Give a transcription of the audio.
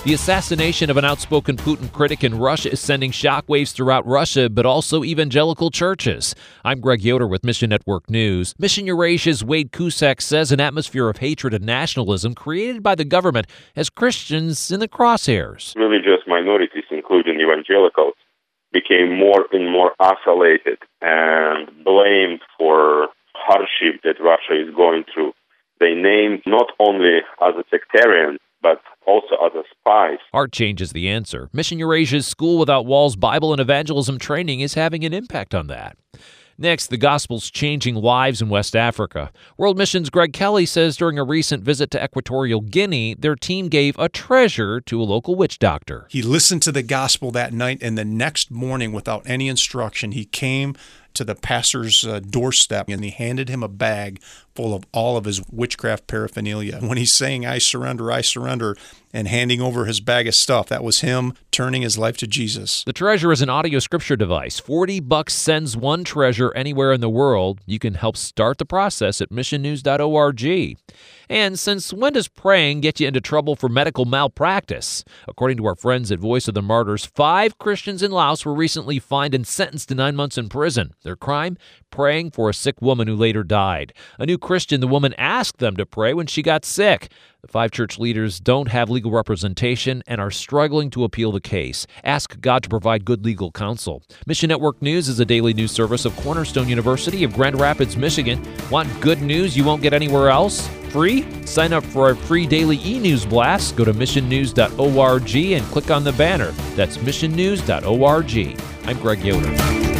The assassination of an outspoken Putin critic in Russia is sending shockwaves throughout Russia, but also evangelical churches. I'm Greg Yoder with Mission Network News. Mission Eurasia's Wade Cusack says an atmosphere of hatred and nationalism created by the government has Christians in the crosshairs. Religious minorities, including evangelicals, became more and more isolated and blamed for hardship that Russia is going through. They named not only as a sectarian, but also as a spies. Art Change is the answer. Mission Eurasia's School Without Walls Bible and Evangelism training is having an impact on that. Next, the gospel's changing lives in West Africa. World Mission's Greg Kelly says during a recent visit to Equatorial Guinea, their team gave a treasure to a local witch doctor. He listened to the gospel that night, and the next morning, without any instruction, he came to the pastor's doorstep, and he handed him a bag full of all of his witchcraft paraphernalia. When he's saying, I surrender, and handing over his bag of stuff, that was him turning his life to Jesus. The treasure is an audio scripture device. $40 sends one treasure anywhere in the world. You can help start the process at missionnews.org. And since when does praying get you into trouble for medical malpractice? According to our friends at Voice of the Martyrs, 5 Christians in Laos were recently fined and sentenced to 9 months in prison. Their crime? Praying for a sick woman who later died. A new Christian, the woman asked them to pray when she got sick. The 5 church leaders don't have legal representation and are struggling to appeal the case. Ask God to provide good legal counsel. Mission Network News is a daily news service of Cornerstone University of Grand Rapids, Michigan. Want good news you won't get anywhere else? Free? Sign up for our free daily e-news blast. Go to missionnews.org and click on the banner. That's missionnews.org. I'm Greg Yoder.